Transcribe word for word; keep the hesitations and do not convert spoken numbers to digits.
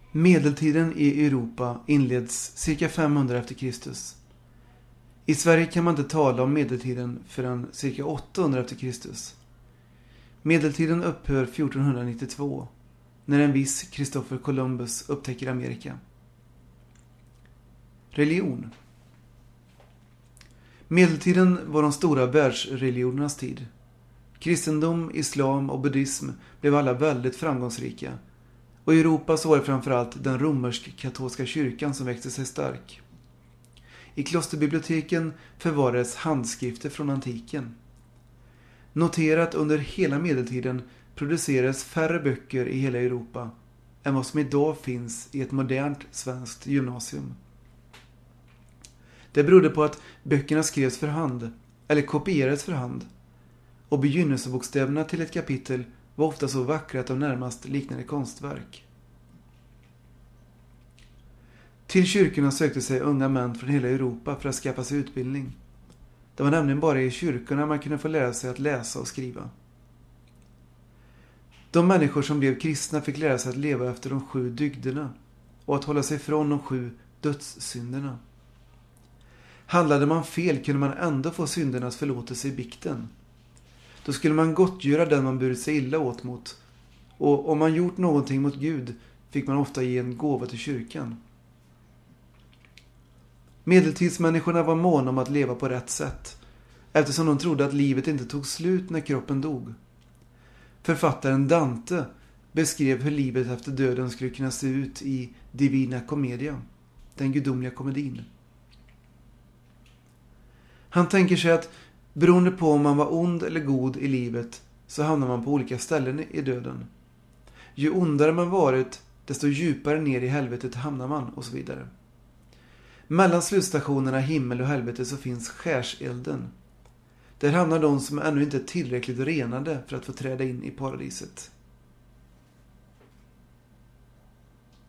Medeltiden i Europa inleds cirka femhundra efter Kristus. I Sverige kan man inte tala om medeltiden förrän cirka åttahundra efter Kristus. Medeltiden upphör fjortonhundranittiotvå när en viss Christopher Columbus upptäcker Amerika. Religion. Medeltiden var de stora världsreligionernas tid. Kristendom, islam och buddhism blev alla väldigt framgångsrika. Och i Europa så var det framförallt den romersk-katolska kyrkan som växte sig stark. I klosterbiblioteken förvarades handskrifter från antiken. Notera att under hela medeltiden producerades färre böcker i hela Europa än vad som idag finns i ett modernt svenskt gymnasium. Det berodde på att böckerna skrevs för hand eller kopierades för hand, och begynnelsebokstäverna till ett kapitel var ofta så vackra att de närmast liknade konstverk. Till kyrkorna sökte sig unga män från hela Europa för att skaffa sig utbildning. Det var nämligen bara i kyrkorna man kunde få lära sig att läsa och skriva. De människor som blev kristna fick lära sig att leva efter de sju dygderna och att hålla sig från de sju dödssynderna. Handlade man fel kunde man ändå få syndernas förlåtelse i bikten. Då skulle man gottgöra den man burit sig illa åt mot, och om man gjort någonting mot Gud fick man ofta ge en gåva till kyrkan. Medeltidsmänniskorna var måna om att leva på rätt sätt, eftersom de trodde att livet inte tog slut när kroppen dog. Författaren Dante beskrev hur livet efter döden skulle kunna se ut i Divina Commedia, den gudomliga komedin. Han tänker sig att beroende på om man var ond eller god i livet så hamnar man på olika ställen i döden. Ju ondare man varit, desto djupare ner i helvetet hamnar man och så vidare. Mellan slutstationerna himmel och helvete så finns skärselden. Där hamnar de som ännu inte är tillräckligt renade för att få träda in i paradiset.